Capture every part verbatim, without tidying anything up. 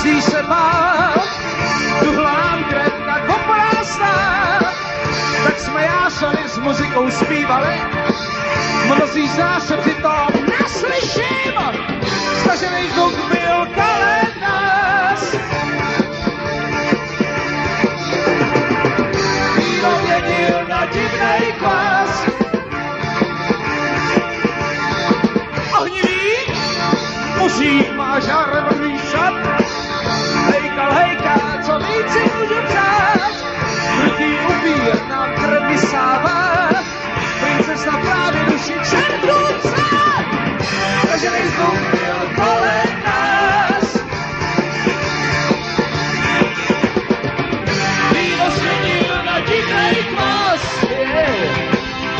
myslí se bál, tuhlám krev tak oprástá, tak jsme jásali s muzikou zpívali, mnozí z nás se přitom neslyším, stažený zvuk byl kolem nás. Víno měnil na divnej kvás, ohnivý musík má žárevný šat, hejkal, hejká, co víc si můžu přát, krutý upír na krev vysává, princezna právě duši čertu psát, takže nejsou byl kolem nás. Víno směnil na divnej kvás, yeah.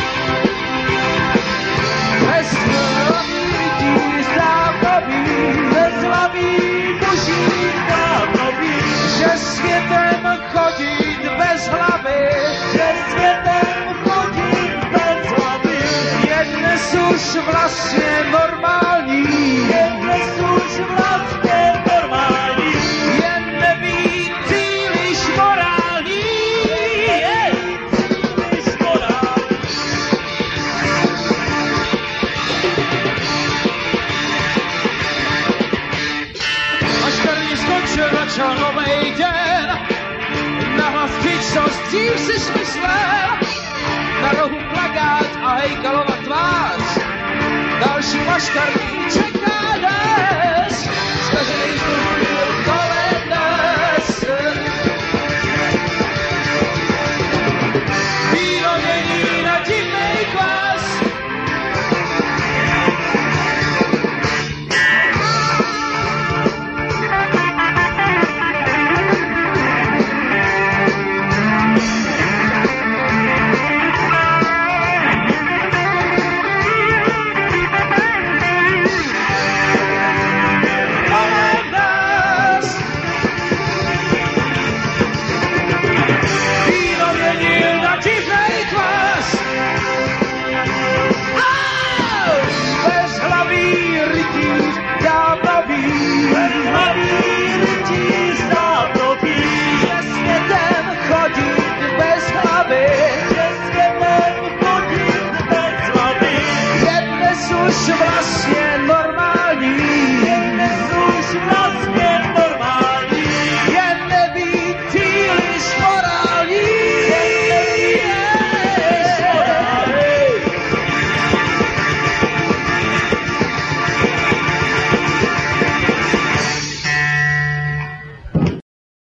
Bez hlavní lidí dávno ví, bez hlavní muží dávno ví, že světem chodit bez hlavy, že světem chodit bez hlavy je dnes už vlastně normální, je dnes už vlastně normální, jen nebýt příliš morální, je příliš morální. Až tady skončil, začal novej den, nahlas vděčnost, dřív si smyslel, na rohu plakát a hejkalova tvář, další maškarní čeká dnes, zkažený zvuk byl kolem nás. Víno mění na divnej kvás, už vlastně